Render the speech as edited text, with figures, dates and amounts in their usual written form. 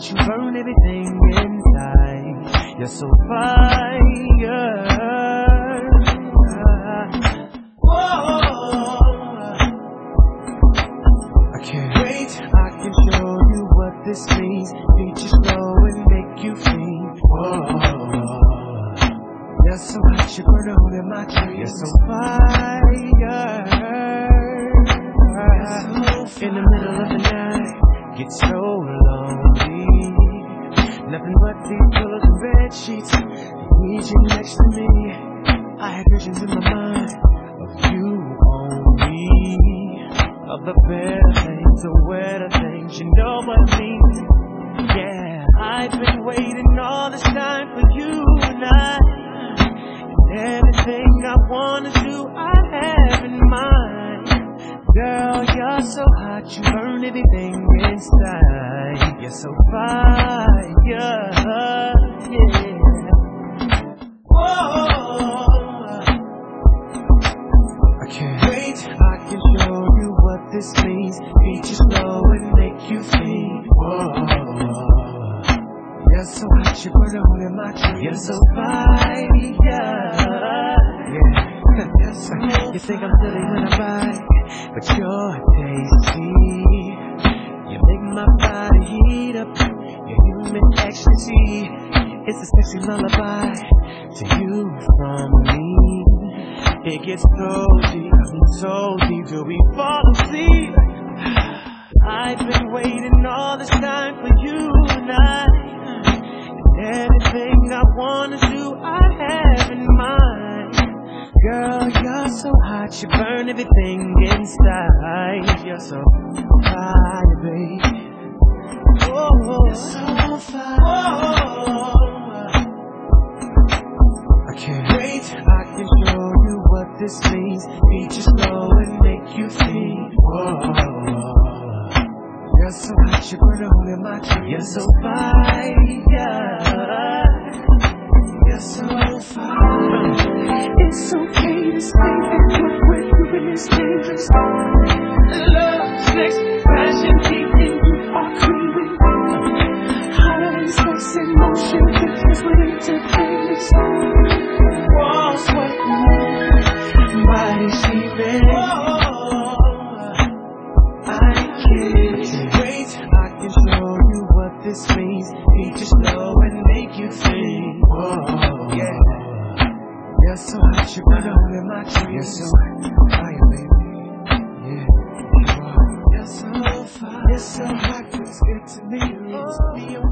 hot you burn everything inside. You're so fire. Whoa. I can't wait. I can show you what this means. Beat you slow and make you feel. Whoa. You're so hot you burn all in my dreams. You're so fire. In the middle of the night, get so lonely. Nothing but these pillows and bed sheets. Need you next to me. I had visions in my mind of you only, of the better things, the wetter things. You know what I mean? Yeah, I've been waiting all this time for you and I. And everything I wanna do, I have in mind. Girl, you're so hot, you burn everything inside. You're so fire, yeah. Whoa. I can't wait, I can show you what this means. Beat you slow and make you feel. Whoa. You're so hot, you burn a hole in my dreams. You're so fire, yeah. You think I'm silly when I bite, but you're tasty. You make my body heat up, your human ecstasy. It's a sexy lullaby to you from me. It gets so deep till we fall asleep. I've been waiting all this time for you and I. And everything I wanna do, I have in mind. Girl, you're so hot, you burn everything inside. You're so fire, baby. Oh, you're so fire. I can't wait, I can show you what this means. Beat you slow and make you feel. Whoa. You're so hot, you burn a hole in my dreams. You're so fire. You're so fire. It's okay to stay and look when you're in this dangerous. Love, sex, passion, keeping you are craving. Hotter than sex and motion, pictures with entertainment. Walls sweating, body sleeping. I can't wait, I can show you what this means. Beat you slow and make you feel. Whoa, yeah. You're so hot, you burn a hole in my dreams. You're so fire, baby. Yeah, you are. You're so fire. You're so hot, it's good to me. It's me.